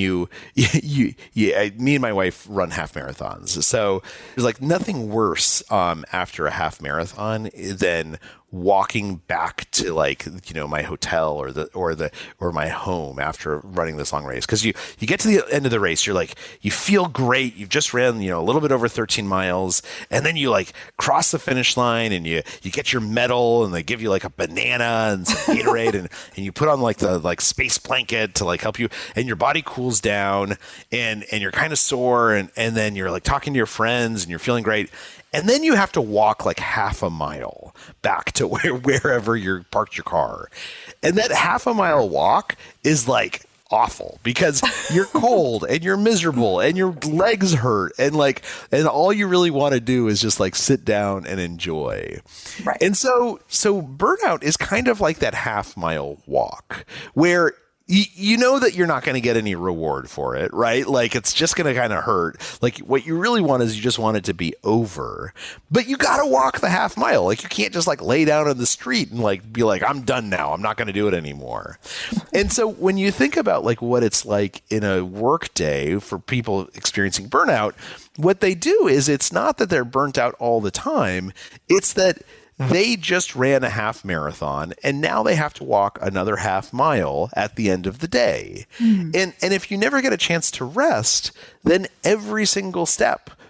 me and my wife run half marathons, so there's like nothing worse after a half marathon than walking back to my hotel or my home after running this long race. Because you get to the end of the race, you feel great. You've just ran, a little bit over 13 miles, and then you cross the finish line and you get your medal, and they give you a banana and some Gatorade and you put on the space blanket to help you, and your body cools down and you're kind of sore, and then you're talking to your friends and you're feeling great. And then you have to walk half a mile back to wherever you parked your car. And that half a mile walk is awful, because you're cold and you're miserable and your legs hurt and all you really want to do is just sit down and enjoy. Right. And so burnout is kind of like that half mile walk where you know that you're not going to get any reward for it, right? It's just going to kind of hurt. What you really want is you just want it to be over, but you got to walk the half mile. You can't just lay down in the street and be I'm done now. I'm not going to do it anymore. And so when you think about what it's like in a work day for people experiencing burnout, what they do is it's not that they're burnt out all the time. It's that they just ran a half marathon and now they have to walk another half mile at the end of the day. And if you never get a chance to rest, then every single step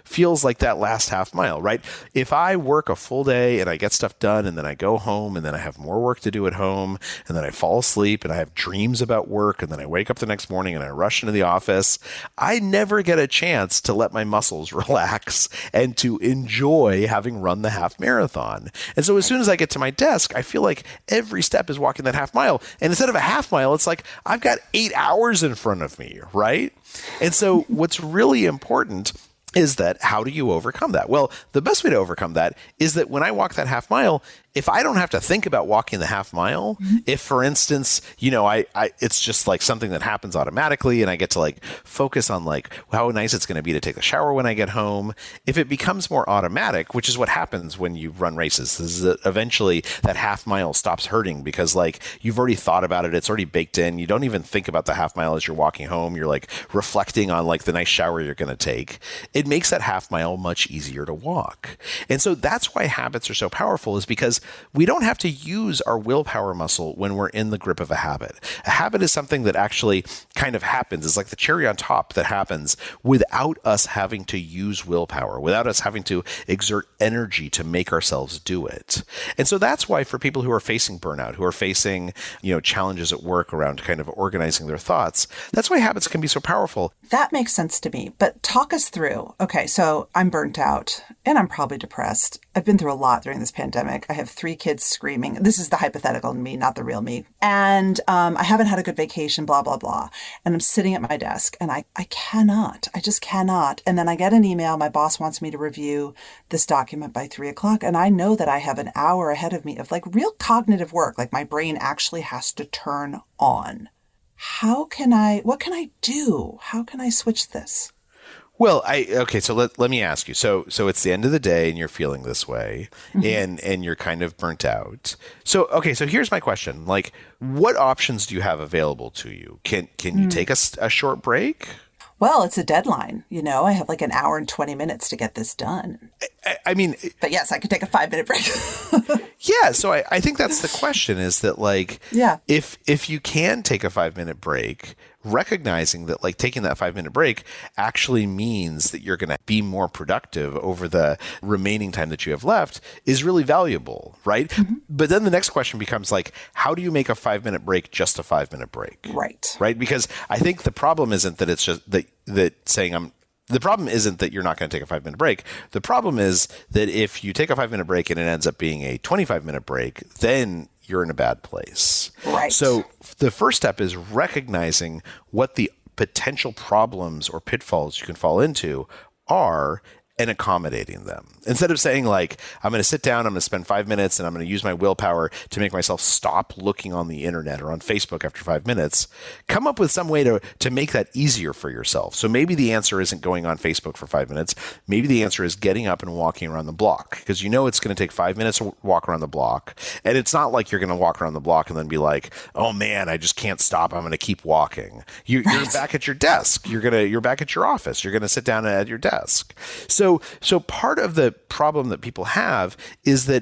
feels like that last half mile, right? If I work a full day and I get stuff done and then I go home and then I have more work to do at home and then I fall asleep and I have dreams about work and then I wake up the next morning and I rush into the office, I never get a chance to let my muscles relax and to enjoy having run the half marathon. And so as soon as I get to my desk, I feel like every step is walking that half mile. And instead of a half mile, it's like I've got 8 hours in front of me, right? And so what's really important is that how do you overcome that? Well, the best way to overcome that is that when I walk that half mile, if I don't have to think about walking the half mile, if for instance, I it's just like something that happens automatically and I get to like focus on like how nice it's going to be to take a shower when I get home. If it becomes more automatic, which is what happens when you run races, is that eventually that half mile stops hurting because like you've already thought about it. It's already baked in. You don't even think about the half mile as you're walking home. You're like reflecting on like the nice shower you're going to take. It makes that half mile much easier to walk. And so that's why habits are so powerful, is because we don't have to use our willpower muscle when we're in the grip of a habit. A habit is something that actually kind of happens. It's like the cherry on top that happens without us having to use willpower, without us having to exert energy to make ourselves do it. And so that's why for people who are facing burnout, who are facing, challenges at work around kind of organizing their thoughts, that's why habits can be so powerful. That makes sense to me. But talk us through. Okay, so I'm burnt out and I'm probably depressed. I've been through a lot during this pandemic. I have 3 kids screaming. This is the hypothetical me, not the real me. And I haven't had a good vacation, blah, blah, blah. And I'm sitting at my desk and I just cannot. And then I get an email. My boss wants me to review this document by 3:00. And I know that I have an hour ahead of me of like real cognitive work. Like my brain actually has to turn on. What can I do? How can I switch this? Well, so let me ask you. So it's the end of the day and you're feeling this way and you're kind of burnt out. So here's my question. Like, what options do you have available to you? Can you take a short break? Well, it's a deadline. I have like an hour and 20 minutes to get this done. I mean, but yes, I could take a 5-minute break. Yeah. So I think that's the question, is that like, if you can take a 5-minute break, recognizing that like taking that 5-minute break actually means that you're going to be more productive over the remaining time that you have left is really valuable, right? But then the next question becomes like, how do you make a 5-minute break just a 5-minute break? Right. Because I think the problem isn't that it's just the problem isn't that you're not going to take a 5-minute break. The problem is that if you take a 5-minute break and it ends up being a 25-minute break, then you're in a bad place. Right. So the first step is recognizing what the potential problems or pitfalls you can fall into are and accommodating them. Instead of saying like, I'm going to sit down, I'm going to spend 5 minutes and I'm going to use my willpower to make myself stop looking on the internet or on Facebook after 5 minutes, come up with some way to make that easier for yourself. So maybe the answer isn't going on Facebook for 5 minutes. Maybe the answer is getting up and walking around the block, because it's going to take 5 minutes to walk around the block. And it's not like you're going to walk around the block and then be like, oh man, I just can't stop. I'm going to keep walking. You're back at your desk. You're back at your office. You're going to sit down at your desk. So part of the problem that people have is that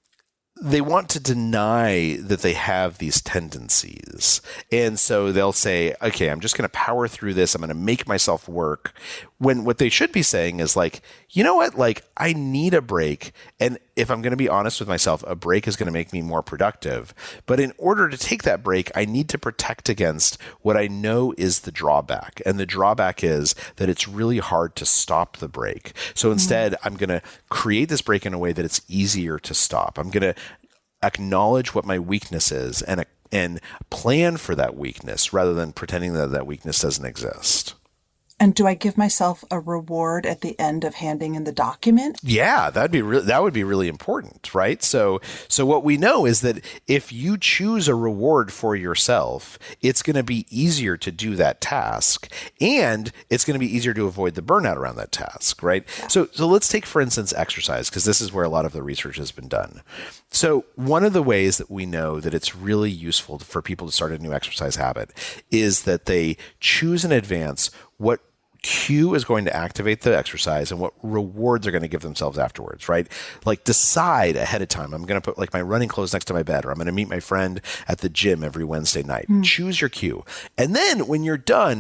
they want to deny that they have these tendencies. And so they'll say, okay, I'm just going to power through this. I'm going to make myself work. When what they should be saying is like, you know what? Like, I need a break. And if I'm going to be honest with myself, a break is going to make me more productive. But in order to take that break, I need to protect against what I know is the drawback. And the drawback is that it's really hard to stop the break. So instead, I'm going to create this break in a way that it's easier to stop. I'm going to acknowledge what my weakness is and plan for that weakness rather than pretending that weakness doesn't exist. And do I give myself a reward at the end of handing in the document? Yeah, that would be really important, right? So what we know is that if you choose a reward for yourself, it's going to be easier to do that task, and it's going to be easier to avoid the burnout around that task, right? Yeah. So let's take, for instance, exercise, because this is where a lot of the research has been done. So one of the ways that we know that it's really useful for people to start a new exercise habit is that they choose in advance what cue is going to activate the exercise and what rewards they're going to give themselves afterwards, right? Like decide ahead of time, I'm going to put like my running clothes next to my bed, or I'm going to meet my friend at the gym every Wednesday night. Choose your cue. And then when you're done,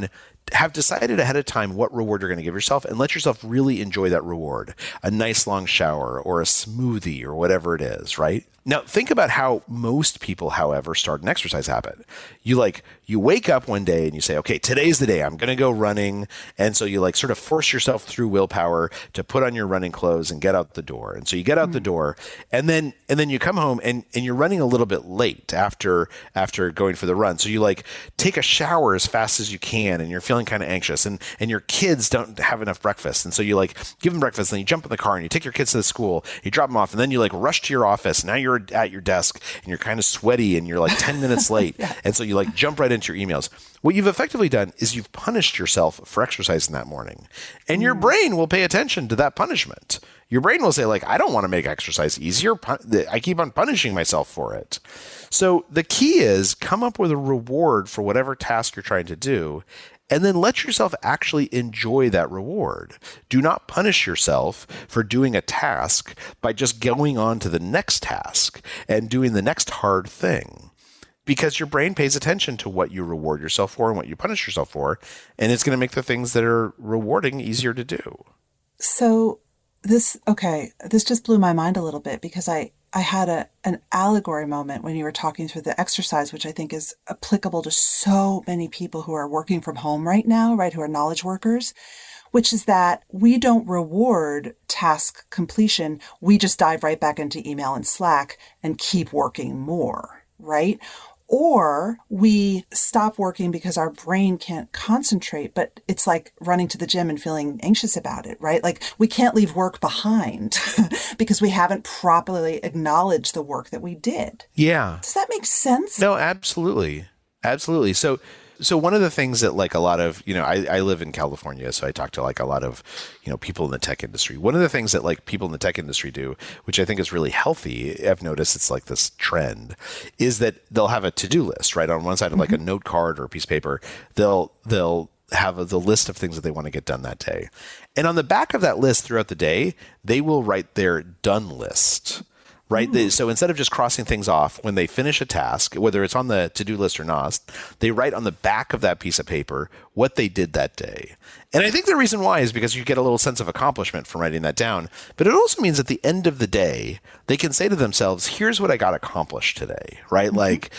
have decided ahead of time what reward you're going to give yourself and let yourself really enjoy that reward. A nice long shower or a smoothie or whatever it is, right? Now, think about how most people, however, start an exercise habit. You wake up one day and you say, okay, today's the day. I'm going to go running. And so you sort of force yourself through willpower to put on your running clothes and get out the door. And so you get out the door and then you come home and you're running a little bit late after going for the run. So you take a shower as fast as you can and you're feeling kind of anxious and your kids don't have enough breakfast. And so you give them breakfast and then you jump in the car and you take your kids to the school, you drop them off and then you rush to your office. Now you're at your desk and you're kind of sweaty and you're 10 minutes late. Yeah. And so you jump right into your emails. What you've effectively done is you've punished yourself for exercising that morning. And your brain will pay attention to that punishment. Your brain will say I don't want to make exercise easier. I keep on punishing myself for it. So the key is come up with a reward for whatever task you're trying to do and then let yourself actually enjoy that reward. Do not punish yourself for doing a task by just going on to the next task and doing the next hard thing. Because your brain pays attention to what you reward yourself for and what you punish yourself for, and it's going to make the things that are rewarding easier to do. So this just blew my mind a little bit because I had an allegory moment when you were talking through the exercise, which I think is applicable to so many people who are working from home right now, right, who are knowledge workers, which is that we don't reward task completion. We just dive right back into email and Slack and keep working more, right? Or we stop working because our brain can't concentrate, but it's like running to the gym and feeling anxious about it, right? We can't leave work behind because we haven't properly acknowledged the work that we did. Yeah. Does that make sense? No, absolutely. Absolutely. So one of the things that a lot of, I live in California, so I talk to a lot of, people in the tech industry. One of the things that people in the tech industry do, which I think is really healthy, I've noticed it's this trend, is that they'll have a to-do list, right? On one side of a note card or a piece of paper, they'll have the list of things that they want to get done that day. And on the back of that list throughout the day, they will write their done list. Right. So instead of just crossing things off when they finish a task, whether it's on the to-do list or not, they write on the back of that piece of paper what they did that day. And I think the reason why is because you get a little sense of accomplishment from writing that down. But it also means at the end of the day, they can say to themselves, here's what I got accomplished today, right?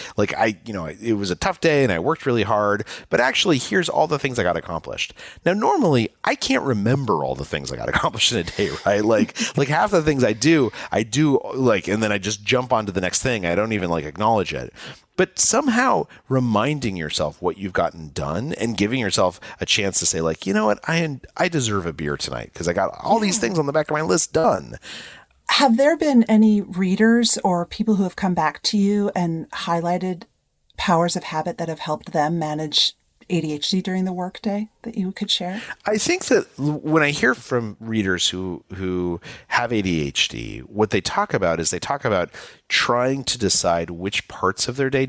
It was a tough day and I worked really hard, but actually here's all the things I got accomplished. Now, normally I can't remember all the things I got accomplished in a day, right? Like half the things I do and then I just jump onto the next thing. I don't even acknowledge it. But somehow reminding yourself what you've gotten done and giving yourself a chance to say you know what, I deserve a beer tonight because I got all these things on the back of my list done. Have there been any readers or people who have come back to you and highlighted powers of habit that have helped them manage ADHD during the workday that you could share? I think that when I hear from readers who have ADHD, what they talk about is trying to decide which parts of their day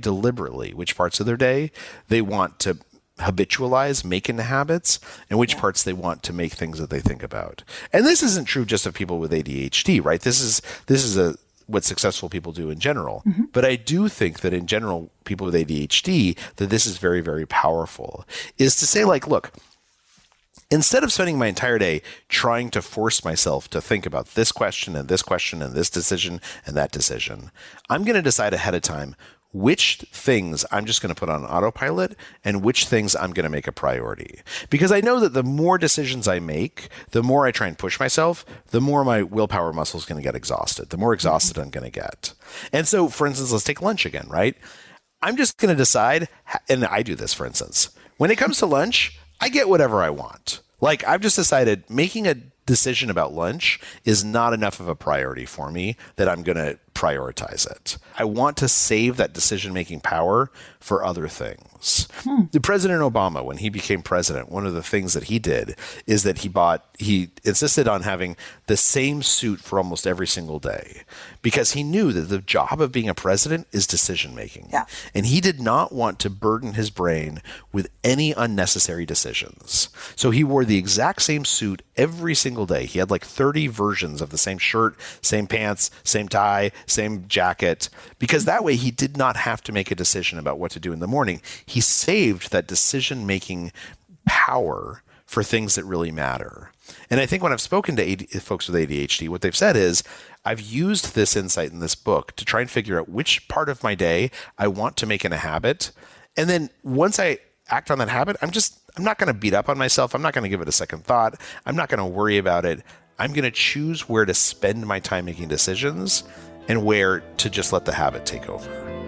they want to habitualize, make into habits, and which parts they want to make things that they think about. And this isn't true just of people with ADHD, right? This is what successful people do in general. Mm-hmm. But I do think that in general, people with ADHD, that this is very, very powerful, is to say look, instead of spending my entire day trying to force myself to think about this question and this question and this decision and that decision, I'm going to decide ahead of time which things I'm just going to put on autopilot and which things I'm going to make a priority. Because I know that the more decisions I make, the more I try and push myself, the more my willpower muscle is going to get exhausted, the more exhausted I'm going to get. And so, for instance, let's take lunch again, right? I'm just going to decide, and I do this, for instance, when it comes to lunch, I get whatever I want. I've just decided making a decision about lunch is not enough of a priority for me that I'm going to prioritize it. I want to save that decision-making power for other things. The President Obama, when he became president, one of the things that he did is that he insisted on having the same suit for almost every single day because he knew that the job of being a president is decision-making. Yeah. And he did not want to burden his brain with any unnecessary decisions. So he wore the exact same suit every single day. He had 30 versions of the same shirt, same pants, same tie, same jacket, because that way he did not have to make a decision about what to do in the morning. He saved that decision-making power for things that really matter. And I think when I've spoken to folks with ADHD, what they've said is, I've used this insight in this book to try and figure out which part of my day I want to make in a habit. And then once I act on that habit, I'm not going to beat up on myself. I'm not going to give it a second thought. I'm not going to worry about it. I'm going to choose where to spend my time making decisions and where to just let the habit take over.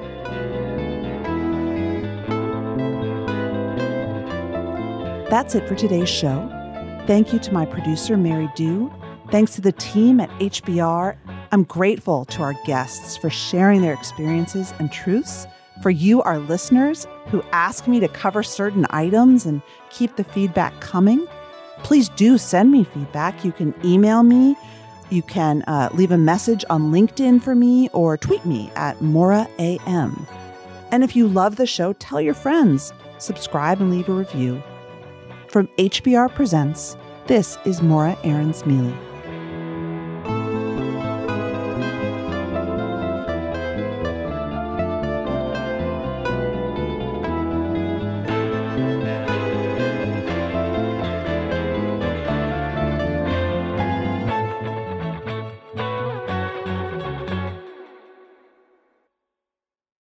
That's it for today's show. Thank you to my producer, Mary Dew. Thanks to the team at HBR. I'm grateful to our guests for sharing their experiences and truths. For you, our listeners, who ask me to cover certain items and keep the feedback coming, please do send me feedback. You can email me. You can leave a message on LinkedIn for me or tweet me at MauraAM. And if you love the show, tell your friends. Subscribe and leave a review. From HBR Presents, this is Maura Aarons-Mealy.